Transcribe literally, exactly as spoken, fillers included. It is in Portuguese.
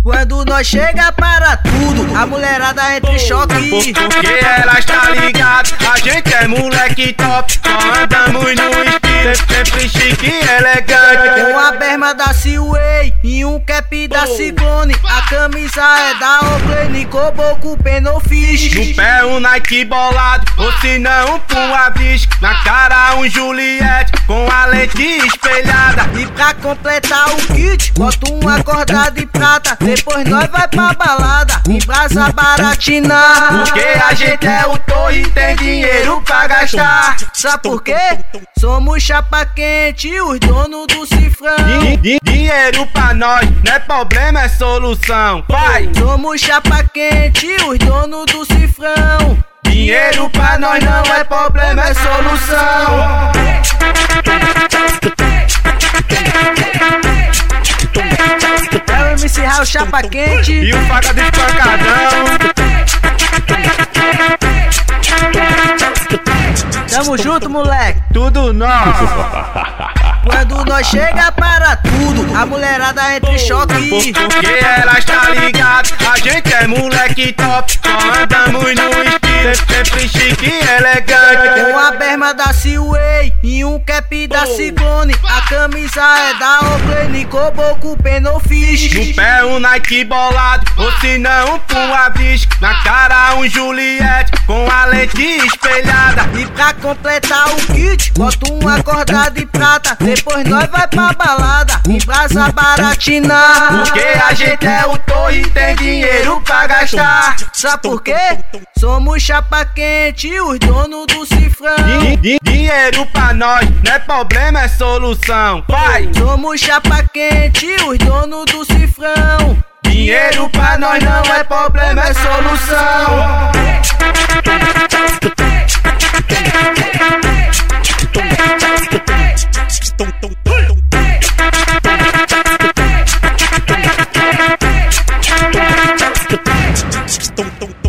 Quando nós chega para tudo, a mulherada entra em choque. Porque elas tá ligado, a gente é moleque top. Só andamos no estilo, sempre chique e elegante. Com a berma da Seaway e um cap da Ciclone. A camisa é da Oakley, Nicoboco, Penofish. No pé um Nike bolado, ou se não um Puavis. Na cara um Juliette, com a lente espelhada. E pra completar o kit, bota uma corda de prata. Depois nós vai pra balada, em brasa baratina. Porque a gente é o torre e tem dinheiro pra gastar. Sabe por quê? Somos chapa quente, os donos do cifrão. Din dinheiro pra nós, não é problema, é solução. Vai! Somos chapa quente, os donos do cifrão. Dinheiro pra nós não é problema, é solução. É o M C Raul chapa quente e o faca de espancadão. Tamo junto, moleque. Tudo nosso. Quando nós chega para tudo, a mulherada entra em choque. Porque elas tá ligado, a gente é moleque top. Só andamos no estilo, sempre chique e elegante. Com a berma da Seaway e um cap da Ciclone. A camisa é da Oakley, Nicoboco, Penofish. No pé um Nike bolado, ou se não um Puavis. Na cara um Juliette, com a lente espelhada. E pra completar o kit, bota uma corda de prata. Depois nós vai pra balada, em brasa baratina. Porque a gente é o torre e tem dinheiro pra gastar. Sabe por quê? Somos chapa quente, os donos do cifrão. Din dinheiro pra nós, não é problema, é solução. Vai! Somos chapa quente, os donos do cifrão. Dinheiro pra nós não é problema, é solução. Tum tum